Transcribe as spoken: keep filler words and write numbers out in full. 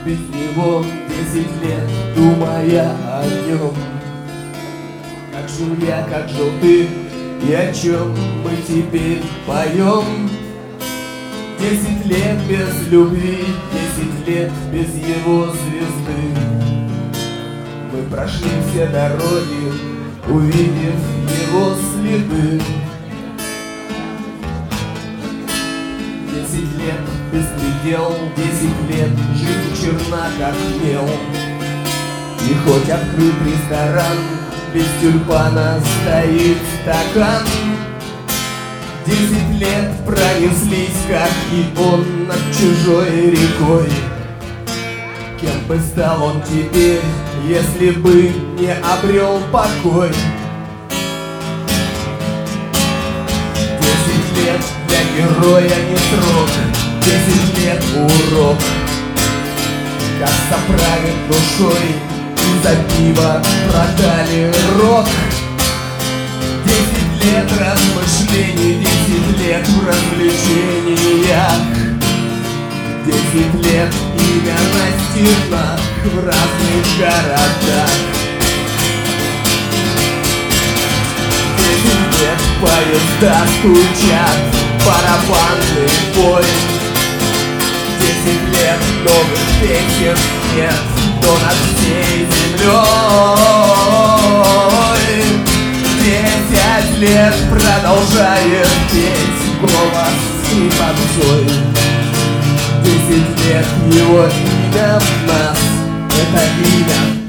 без него десять лет, думая о нем. Как жил я, как жил ты, и о чем мы теперь поем. Десять лет без любви, десять лет без его звезды. Мы прошли все дороги, увидев его следы. Десять лет беспредел, десять лет жизнь черна, как мел. И хоть открыт ресторан, без тюльпана стоит стакан. Десять лет пронеслись, как и он, над чужой рекой. Кем бы стал он теперь, если бы не обрел покой? Десять лет для героя не срок, десять лет урок. Как соправит душой, и за пиво продали рок. Десять лет размышлений, десять лет в развлечениях. Десять лет имя на стенах в разных городах. Десять лет поезда стучат, барабанный бой. Десять лет новых песен нет, но над всей землей. Десять лет продолжает петь голос и подзой. Десять лет его имя в нас, это имя